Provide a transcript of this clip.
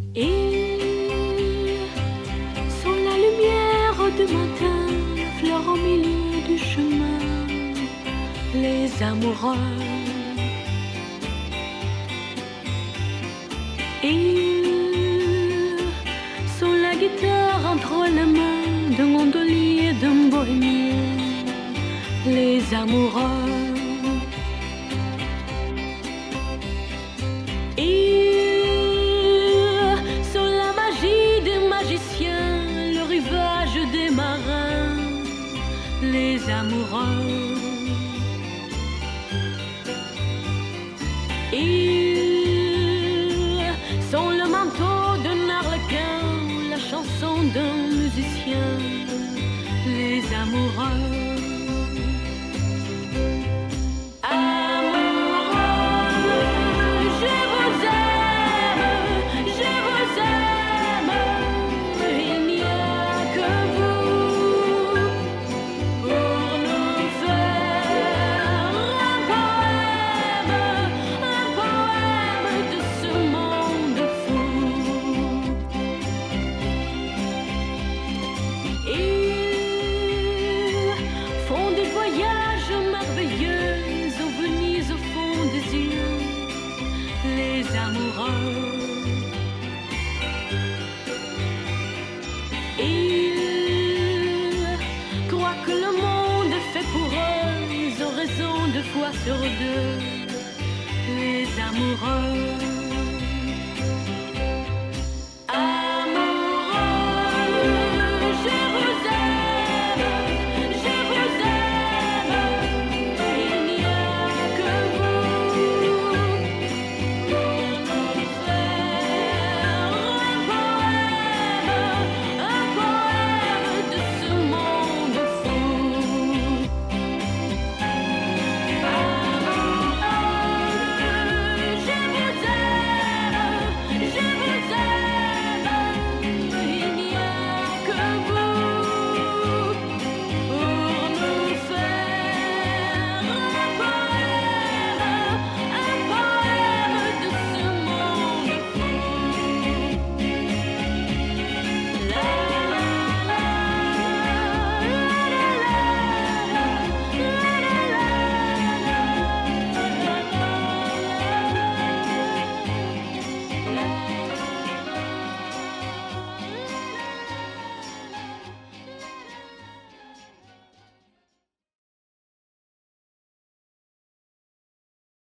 Ils sont la lumière du matin, fleur au milieu du chemin, les amoureux. Ils sont la guitare entre les mains d'un gondolier et d'un bohémien, les amoureux. Ils sont la magie des magiciens, le rivage des marins, les amoureux. Ils sont le manteau d'un arlequin, la chanson d'un musicien, les amoureux. Sur deux, les amoureux.